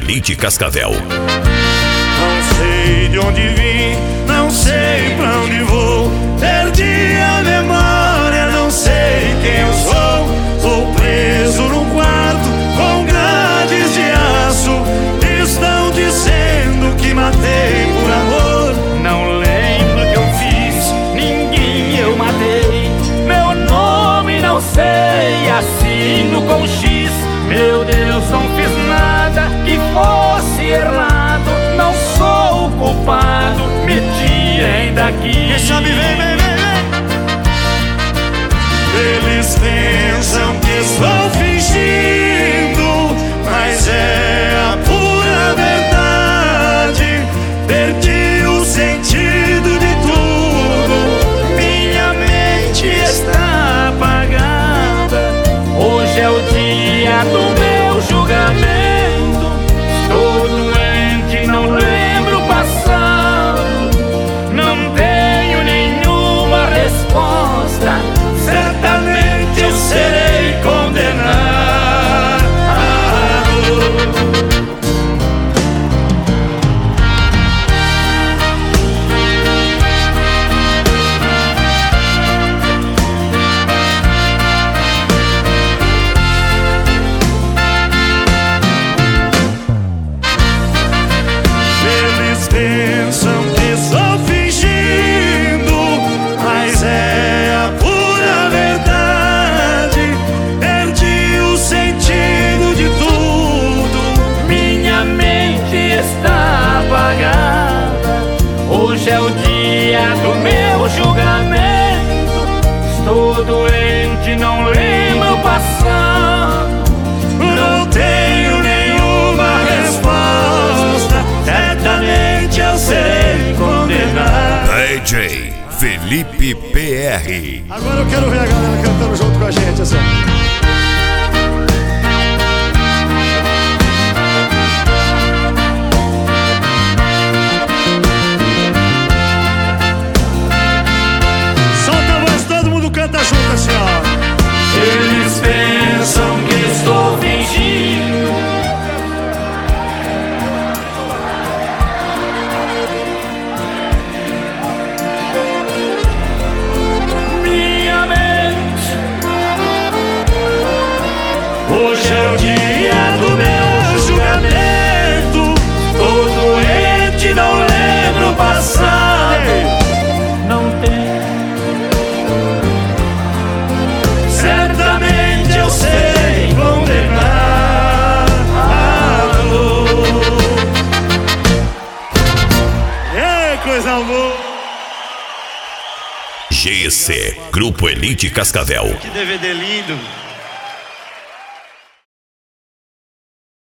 Elite Cascavel. Não sei de onde vim, não sei pra onde vou. Perdi a memória, não sei quem eu sou. Sou preso num quarto com grades de aço. Estão dizendo que matei por amor. Não lembro o que eu fiz, ninguém eu matei. Meu nome não sei, assino com X. Meu Deus, não fiz nada que fosse errado. Não sou o culpado, me tirem daqui. Quem sabe vem, vem, vem, vem. Eles pensam que estou fingindo, mas é a pura verdade. Perdi o sentido de tudo, minha mente está apagada. Hoje é o dia do meu julgamento. Estou doente, não lembro o passado. Não tenho nenhuma resposta. Certamente eu serei condenado. Eles pensam que estou fingindo, mas é a pura verdade. Perdi o sentido de tudo, Minha mente está apagada. Hoje é o dia do meu julgamento. Estou doente, não lembro o passado. não tenho nenhuma resposta. Certamente eu serei condenado. DJ Felipe PR. Agora eu quero ver a galera cantando junto com a gente, assim. Solta a voz, todo mundo canta junto assim, ó. Eles pensam que estou fingindo. Minha mente. Hoje é o dia do meu julgamento. Tô doente, não lembro o passado. Não tem. Certamente eu serei condenado. Ei, coisa boa. GC Grupo Elite Cascavel. Que DVD lindo.